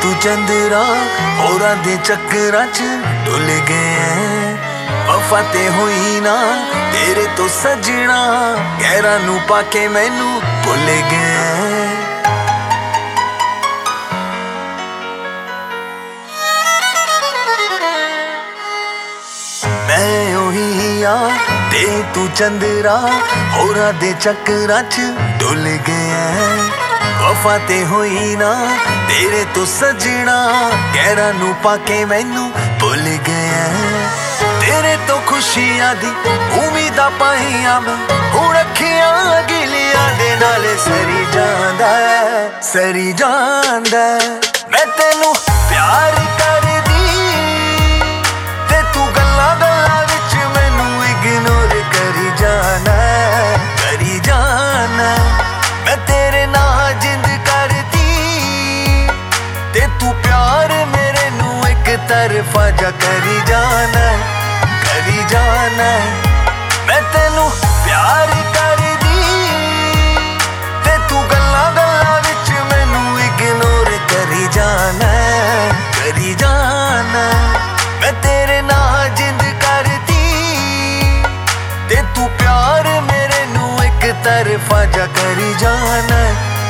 तू चंद्रा होरां दे चक्करां च डुल गए। वफा ते होई ना तेरे तो सजना, गैरां नू पाके मैनू भुल गए। मैं ओही ते तू चंद्रा होरां दे चक्करां च डुल गया। वफा ते होई ना तेरे तो सजना, गैरां नू पाके मैनू भुल गया। तेरे तो खुशियां दी उम्मीदां पाईयां मैं, हुण अखियां गिलियां दे नाल सरी जांदा मैं तेनू प्यार करदी ते तू गल्लां गल्लां विच मैनू इग्नोर करी जाना मैं तेरे नाल जिंद करदी ते तू प्यार मेरे नू एक तरफा जा करी जाना मैं तेनू प्यार करदी ते तू गल्लां गल्लां विच मैनू इग्नोर करी जाना मैं तेरे नाल जिंद करदी ते तू प्यार मेरे नू एक तरफा जा करी जाना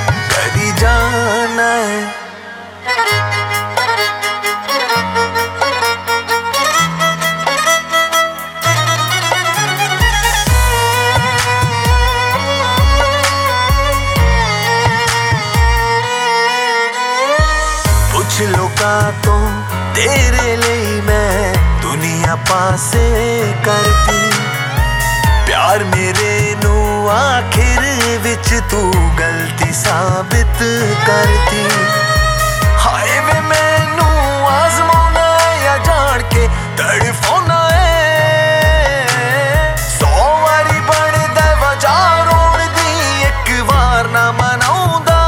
कुछ लोकां तो तेरे लिए मैं दुनिया पासे करती, प्यार मेरे नू आखिर विच तू गलती साबित करती। हाय वे मैनू आजमाना या जान के तड़फाना है, 100 वारी बनदा वजह रोण दी, एक बार ना मनाउंदा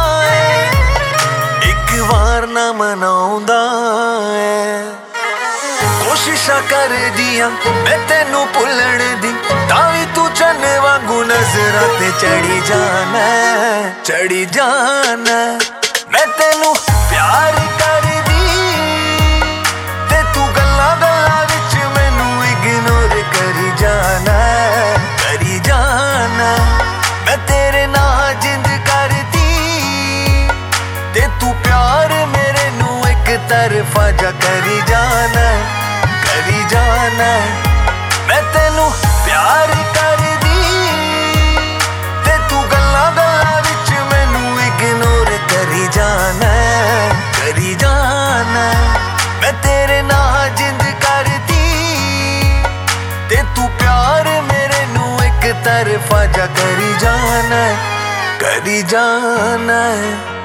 है। कोशिशां कर दियां मैं तेनू भुलण दी, तावी तू चन्न वांगू नजरां ते चढ़ी जाना मैं तेनू प्यार करदी ते तू गल्लां गल्लां विच मैनू इग्नोर करी जाना मैं तेरे नाल जिंद करदी ते तू प्यार मेरे नू एक तरफा जा करी जाना मैं तेनू प्यार करदी ते तू गल्लां गल्लां विच मैनू इग्नोर करी जाना मैं तेरे नाल जिंद करदी ते तू प्यार मेरे नू एक तरफा जा करी जाना